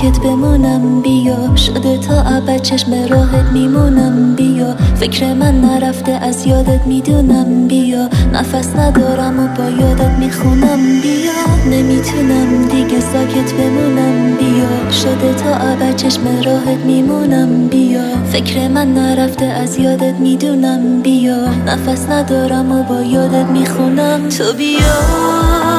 ساکت بمونم بیا، شده تا ابد چشم راهت میمونم بیا، فکر من نرفته از یادت میدونم بیا، نفس ندارم و با یادت میخونم بیا، نمیتونم دیگه ساکت بمونم بیا، شده تا ابد چشم راهت میمونم بیا، فکر من نرفته از یادت میدونم بیا، نفس ندارم و با یادت میخونم تو بیا.